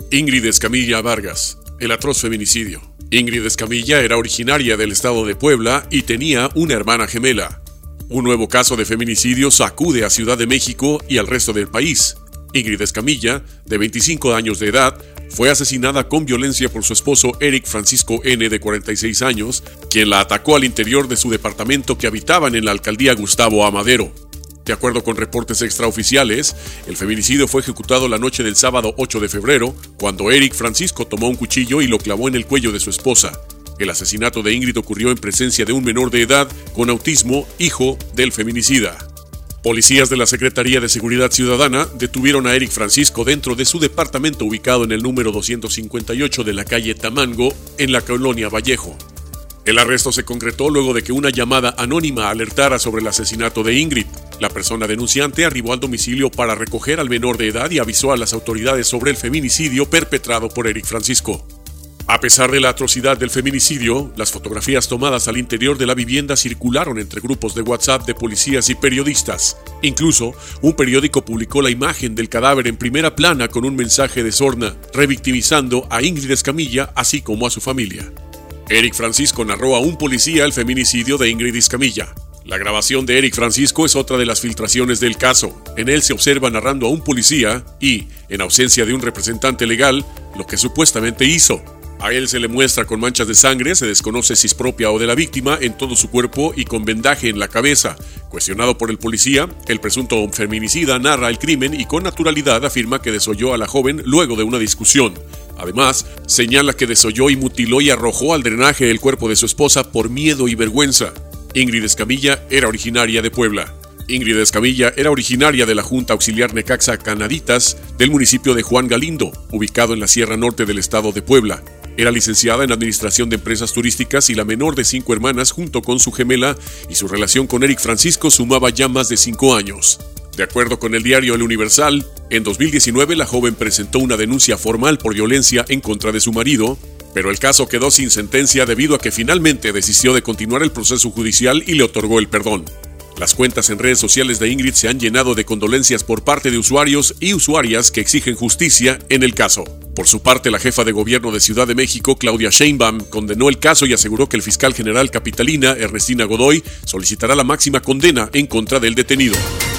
Ingrid Escamilla Vargas, el atroz feminicidio. Ingrid Escamilla era originaria del estado de Puebla y tenía una hermana gemela. Un nuevo caso de feminicidio sacude a Ciudad de México y al resto del país. Ingrid Escamilla, de 25 años de edad, fue asesinada con violencia por su esposo Eric Francisco N., de 46 años, quien la atacó al interior de su departamento que habitaban en la alcaldía Gustavo Amadero. De acuerdo con reportes extraoficiales, el feminicidio fue ejecutado la noche del sábado 8 de febrero, cuando Eric Francisco tomó un cuchillo y lo clavó en el cuello de su esposa. El asesinato de Ingrid ocurrió en presencia de un menor de edad con autismo, hijo del feminicida. Policías de la Secretaría de Seguridad Ciudadana detuvieron a Eric Francisco dentro de su departamento ubicado en el número 258 de la calle Tamango, en la colonia Vallejo. El arresto se concretó luego de que una llamada anónima alertara sobre el asesinato de Ingrid. La persona denunciante arribó al domicilio para recoger al menor de edad y avisó a las autoridades sobre el feminicidio perpetrado por Eric Francisco. A pesar de la atrocidad del feminicidio, las fotografías tomadas al interior de la vivienda circularon entre grupos de WhatsApp de policías y periodistas. Incluso, un periódico publicó la imagen del cadáver en primera plana con un mensaje de sorna, revictimizando a Ingrid Escamilla así como a su familia. Eric Francisco narró a un policía el feminicidio de Ingrid Escamilla. La grabación de Eric Francisco es otra de las filtraciones del caso. En él se observa narrando a un policía y, en ausencia de un representante legal, lo que supuestamente hizo. A él se le muestra con manchas de sangre, se desconoce si es propia o de la víctima, en todo su cuerpo y con vendaje en la cabeza. Cuestionado por el policía, el presunto feminicida narra el crimen y con naturalidad afirma que desolló a la joven luego de una discusión. Además, señala que desolló y mutiló y arrojó al drenaje el cuerpo de su esposa por miedo y vergüenza. Ingrid Escamilla era originaria de Puebla. Ingrid Escamilla era originaria de la Junta Auxiliar Necaxa Canaditas del municipio de Juan Galindo, ubicado en la Sierra Norte del estado de Puebla. Era licenciada en Administración de Empresas Turísticas y la menor de 5 hermanas junto con su gemela, y su relación con Eric Francisco sumaba ya más de 5 años. De acuerdo con el diario El Universal, en 2019 la joven presentó una denuncia formal por violencia en contra de su marido, pero el caso quedó sin sentencia debido a que finalmente desistió de continuar el proceso judicial y le otorgó el perdón. Las cuentas en redes sociales de Ingrid se han llenado de condolencias por parte de usuarios y usuarias que exigen justicia en el caso. Por su parte, la jefa de gobierno de Ciudad de México, Claudia Sheinbaum, condenó el caso y aseguró que el fiscal general capitalina, Ernestina Godoy, solicitará la máxima condena en contra del detenido.